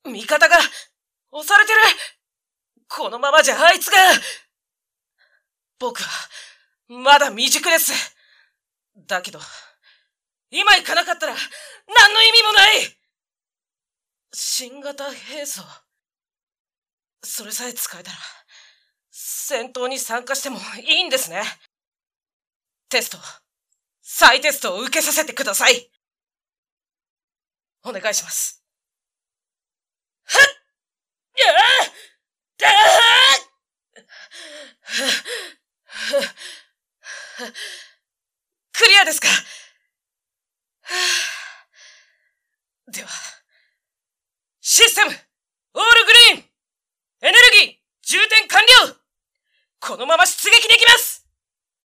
味方が押されてる。このままじゃあいつが。僕はまだ未熟です。だけど今行かなかったら何の意味もない。新型兵装、それさえ使えたら戦闘に参加してもいいんですね。テスト、再テストを受けさせてください。お願いします。はっ、クリアですか。では、システムオールグリーン、エネルギー充填完了。このまま出撃できます。